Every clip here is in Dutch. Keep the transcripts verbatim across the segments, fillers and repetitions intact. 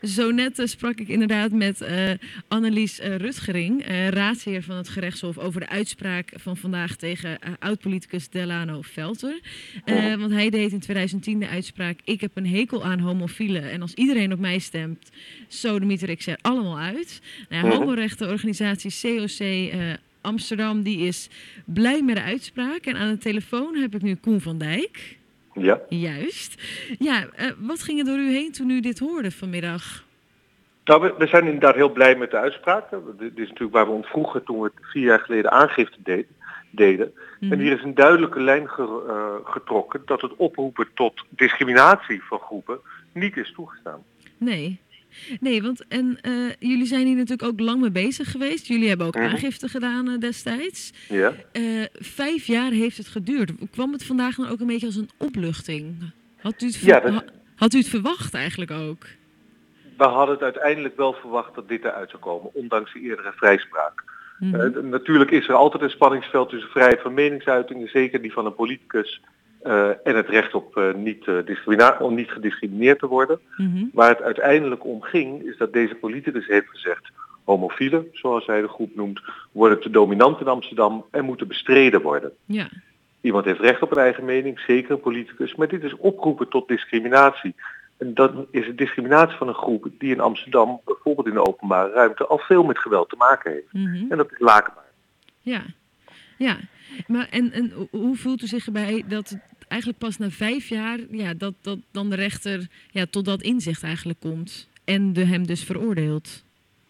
Zo net uh, sprak ik inderdaad met uh, Annelies uh, Rutgering, uh, raadsheer van het gerechtshof, over de uitspraak van vandaag tegen uh, oud-politicus Delano Velter. Uh, want hij deed in twintig tien de uitspraak: ik heb een hekel aan homofielen en als iedereen op mij stemt, sodemieter ik ze er allemaal uit. Nou, ja, homorechterorganisatie C O C uh, Amsterdam die is blij met de uitspraak. En aan de telefoon heb ik nu Koen van Dijk. Ja. Juist. Ja, uh, wat ging er door u heen toen u dit hoorde vanmiddag? Nou, we, we zijn inderdaad heel blij met de uitspraak. Dit is natuurlijk waar we ons vroegen toen we vier jaar geleden aangifte de, deden. Mm-hmm. En hier is een duidelijke lijn ge, uh, getrokken dat het oproepen tot discriminatie van groepen niet is toegestaan. Nee. Nee, want en uh, jullie zijn hier natuurlijk ook lang mee bezig geweest. Jullie hebben ook mm-hmm. aangifte gedaan uh, destijds. Ja. Uh, vijf jaar heeft het geduurd. Kwam het vandaag dan ook een beetje als een opluchting? Had u het, ver- ja, dat... Had u het verwacht eigenlijk ook? We hadden het uiteindelijk wel verwacht dat dit eruit zou komen, ondanks de eerdere vrijspraak. Mm-hmm. Uh, natuurlijk is er altijd een spanningsveld tussen vrijheid van meningsuiting, zeker die van een politicus, Uh, en het recht op uh, niet, uh, discrimina- om niet gediscrimineerd te worden. Mm-hmm. Waar het uiteindelijk om ging, is dat deze politicus heeft gezegd: homofielen, zoals hij de groep noemt, worden te dominant in Amsterdam en moeten bestreden worden. Ja. Iemand heeft recht op een eigen mening, zeker een politicus, maar dit is oproepen tot discriminatie. En dat is een discriminatie van een groep die in Amsterdam, bijvoorbeeld in de openbare ruimte, al veel met geweld te maken heeft. Mm-hmm. En dat is lakenbaar. Ja, ja. Maar en, en hoe voelt u zich erbij dat het eigenlijk pas na vijf jaar, ja, dat, dat dan de rechter ja, tot dat inzicht eigenlijk komt en de hem dus veroordeelt?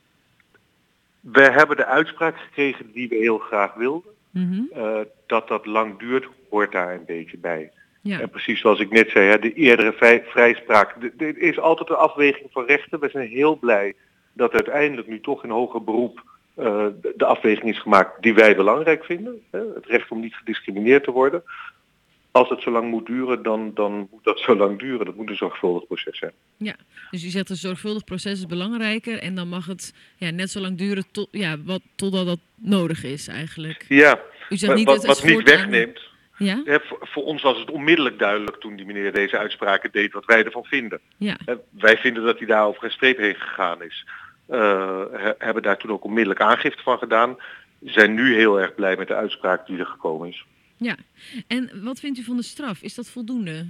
We hebben de uitspraak gekregen die we heel graag wilden. Mm-hmm. Uh, dat dat lang duurt, hoort daar een beetje bij. Ja. En precies zoals ik net zei, hè, de eerdere vrij, vrijspraak. Er is altijd een afweging van rechten. We zijn heel blij dat uiteindelijk nu toch in hoger beroep uh, de, de afweging is gemaakt die wij belangrijk vinden. Hè, het recht om niet gediscrimineerd te worden. Als het zo lang moet duren, dan, dan moet dat zo lang duren. Dat moet een zorgvuldig proces zijn. Ja, dus u zegt een zorgvuldig proces is belangrijker en dan mag het ja, net zo lang duren tot, ja, wat, totdat dat nodig is eigenlijk. Ja, u zegt niet wat, dat wat niet wegneemt. Aan... Ja? Hè, voor, voor ons was het onmiddellijk duidelijk toen die meneer deze uitspraken deed wat wij ervan vinden. Ja. Hè, wij vinden dat hij daar over een streep heen gegaan is. Uh, he, hebben daar toen ook onmiddellijk aangifte van gedaan. Zijn nu heel erg blij met de uitspraak die er gekomen is. Ja, en wat vindt u van de straf? Is dat voldoende?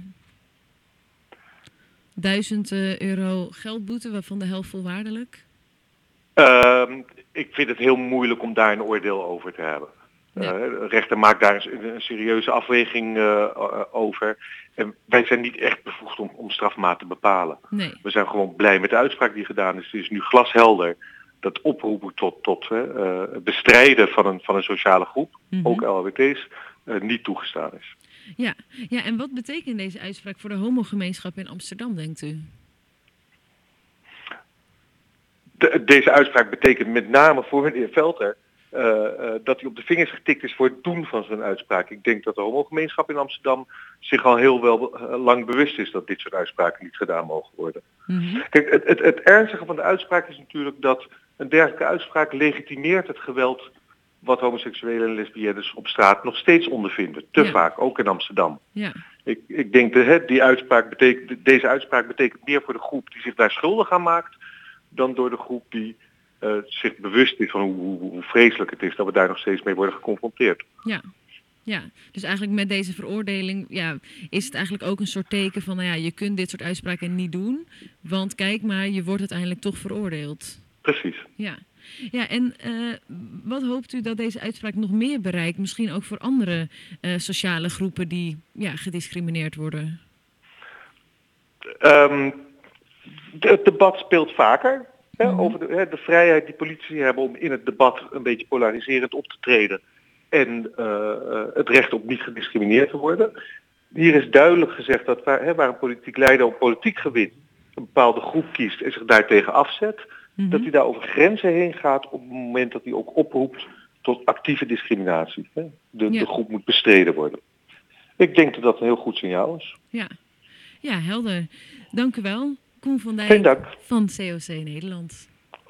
Duizend uh, euro geldboete, waarvan de helft voorwaardelijk? Uh, ik vind het heel moeilijk om daar een oordeel over te hebben. Nee. Uh, de rechter maakt daar een, een serieuze afweging uh, uh, over. En wij zijn niet echt bevoegd om, om strafmaat te bepalen. Nee. We zijn gewoon blij met de uitspraak die gedaan is. Het is nu glashelder dat oproepen tot, tot uh, bestrijden van een, van een sociale groep, mm-hmm. ook L H B T's, uh, niet toegestaan is. Ja. ja, en wat betekent deze uitspraak voor de homogemeenschap in Amsterdam, denkt u? De, deze uitspraak betekent met name voor meneer Velter uh, uh, dat hij op de vingers getikt is voor het doen van zijn uitspraak. Ik denk dat de homogemeenschap in Amsterdam zich al heel wel uh, lang bewust is dat dit soort uitspraken niet gedaan mogen worden. Mm-hmm. Kijk, het, het, het ernstige van de uitspraak is natuurlijk dat een dergelijke uitspraak legitimeert het geweld wat homoseksuelen en lesbiennes op straat nog steeds ondervinden. Te ja. vaak, ook in Amsterdam. Ja. Ik, ik denk dat die uitspraak betekent, deze uitspraak betekent meer voor de groep die zich daar schuldig aan maakt, dan door de groep die uh, zich bewust is van hoe, hoe, hoe vreselijk het is dat we daar nog steeds mee worden geconfronteerd. Ja. Ja, dus eigenlijk met deze veroordeling ja, is het eigenlijk ook een soort teken van, nou ja, je kunt dit soort uitspraken niet doen, want kijk maar, je wordt uiteindelijk toch veroordeeld. Precies. Ja, ja en uh, wat hoopt u dat deze uitspraak nog meer bereikt, misschien ook voor andere uh, sociale groepen die ja, gediscrimineerd worden? Um, de, het debat speelt vaker hè, mm-hmm. over de, hè, de vrijheid die politici hebben om in het debat een beetje polariserend op te treden. En uh, uh, het recht op niet gediscrimineerd te worden. Hier is duidelijk gezegd dat waar, hè, waar een politiek leider op politiek gewin een bepaalde groep kiest en zich daartegen afzet, mm-hmm. dat hij daar over grenzen heen gaat op het moment dat hij ook oproept tot actieve discriminatie. Hè. De, ja. de groep moet bestreden worden. Ik denk dat dat een heel goed signaal is. Ja, ja helder. Dank u wel. Koen van Dijk Geen dank. van C O C Nederland.